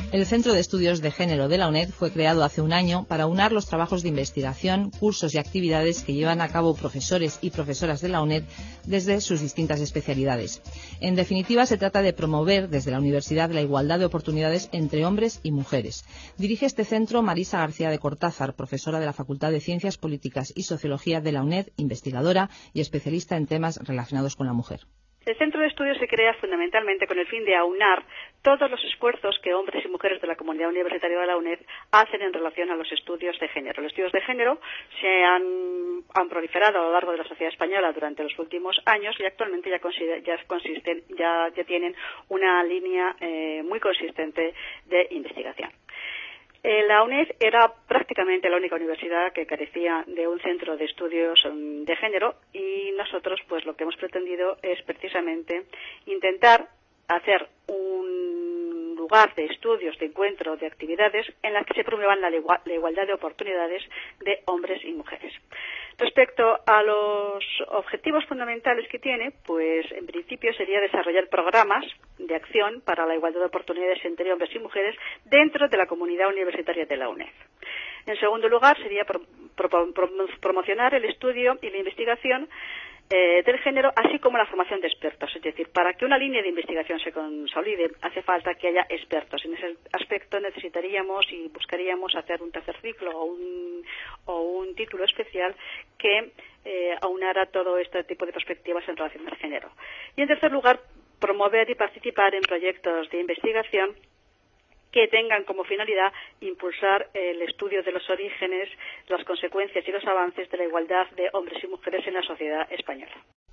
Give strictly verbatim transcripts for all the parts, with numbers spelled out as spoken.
El Centro de Estudios de Género de la UNED fue creado hace un año para aunar los trabajos de investigación, cursos y actividades que llevan a cabo profesores y profesoras de la UNED desde sus distintas especialidades. En definitiva, se trata de promover desde la universidad la igualdad de oportunidades entre hombres y mujeres. Dirige este centro Marisa García de Cortázar, profesora de la Facultad de Ciencias Políticas y Sociología de la UNED, investigadora y especialista en temas relacionados con la mujer. El Centro de Estudios se crea fundamentalmente con el fin de aunar todos los esfuerzos que hombres y mujeres de la comunidad universitaria de la UNED hacen en relación a los estudios de género. Los estudios de género se han, han proliferado a lo largo de la sociedad española durante los últimos años y actualmente ya, ya, consisten, ya, ya tienen una línea eh, muy consistente de investigación. Eh, la UNED era prácticamente la única universidad que carecía de un centro de estudios um, de género y nosotros pues lo que hemos pretendido es precisamente intentar hacer un lugar de estudios, de encuentro, de actividades en las que se promuevan la, la igualdad de oportunidades de hombres y mujeres. Respecto a los objetivos fundamentales que tiene, pues en principio sería desarrollar programas de acción para la igualdad de oportunidades entre hombres y mujeres dentro de la comunidad universitaria de la UNED. En segundo lugar, sería pro, pro, pro, promocionar el estudio y la investigación eh, del género, así como la formación de expertos. Es decir, para que una línea de investigación se consolide, hace falta que haya expertos. En ese aspecto necesitaríamos y buscaríamos hacer un tercer ciclo o un, o un título especial que eh, aunara todo este tipo de perspectivas en relación al género. Y en tercer lugar, promover y participar en proyectos de investigación que tengan como finalidad impulsar el estudio de los orígenes, las consecuencias y los avances de la igualdad de hombres y mujeres en la sociedad española.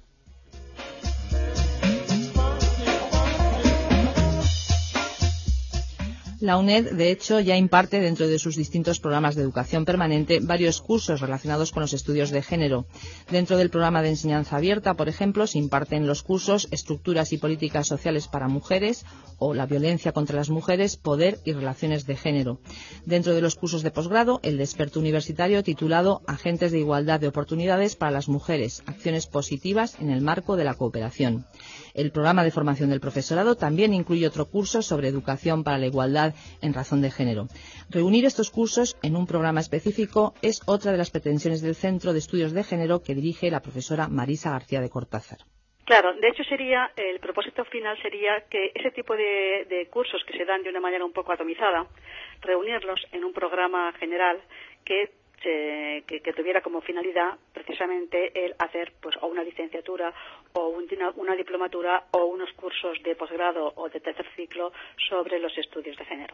La UNED, de hecho, ya imparte dentro de sus distintos programas de educación permanente varios cursos relacionados con los estudios de género. Dentro del programa de enseñanza abierta, por ejemplo, se imparten los cursos Estructuras y Políticas Sociales para Mujeres o La Violencia contra las Mujeres, Poder y Relaciones de Género. Dentro de los cursos de posgrado, el de experto universitario titulado Agentes de Igualdad de Oportunidades para las Mujeres, Acciones Positivas en el Marco de la Cooperación. El programa de formación del profesorado también incluye otro curso sobre educación para la igualdad en razón de género. Reunir estos cursos en un programa específico es otra de las pretensiones del Centro de Estudios de Género que dirige la profesora Marisa García de Cortázar. Claro, de hecho sería, el propósito final sería que ese tipo de, de cursos que se dan de una manera un poco atomizada, reunirlos en un programa general que Se, que, que tuviera como finalidad precisamente el hacer pues o una licenciatura o un, una, una diplomatura o unos cursos de posgrado o de tercer ciclo sobre los estudios de género.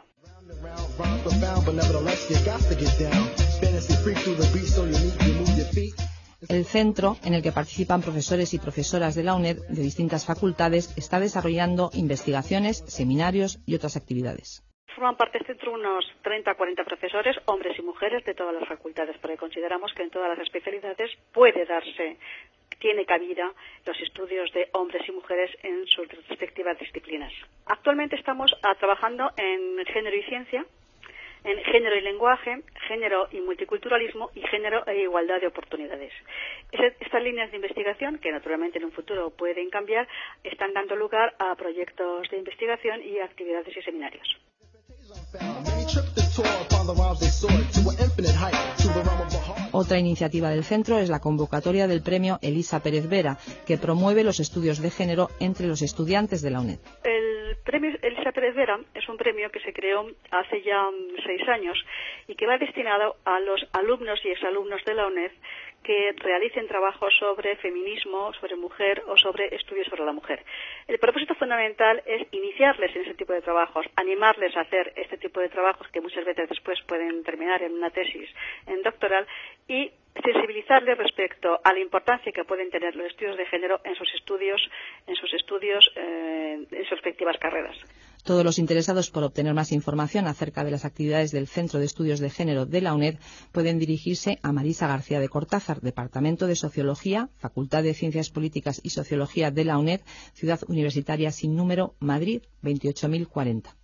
El centro, en el que participan profesores y profesoras de la UNED de distintas facultades, está desarrollando investigaciones, seminarios y otras actividades. Forman parte del centro unos treinta a cuarenta profesores, hombres y mujeres de todas las facultades, porque consideramos que en todas las especialidades puede darse, tiene cabida los estudios de hombres y mujeres en sus respectivas disciplinas. Actualmente estamos ah, trabajando en género y ciencia, en género y lenguaje, género y multiculturalismo y género e igualdad de oportunidades. Estas líneas de investigación, que naturalmente en un futuro pueden cambiar, están dando lugar a proyectos de investigación y actividades y seminarios. Otra iniciativa del centro es la convocatoria del premio Elisa Pérez Vera, que promueve los estudios de género entre los estudiantes de la UNED. El premio Elisa Pérez Vera es un premio que se creó hace ya seis años y que va destinado a los alumnos y exalumnos de la UNED que realicen trabajos sobre feminismo, sobre mujer o sobre estudios sobre la mujer. El propósito fundamental es iniciarles en ese tipo de trabajos, animarles a hacer este tipo de trabajos que muchas veces después pueden terminar en una tesis en doctoral y sensibilizarles respecto a la importancia que pueden tener los estudios de género en sus estudios, en sus estudios, eh, en sus respectivas carreras. Todos los interesados por obtener más información acerca de las actividades del Centro de Estudios de Género de la UNED pueden dirigirse a Marisa García de Cortázar, Departamento de Sociología, Facultad de Ciencias Políticas y Sociología de la UNED, Ciudad Universitaria sin número, Madrid, veintiocho mil cuarenta.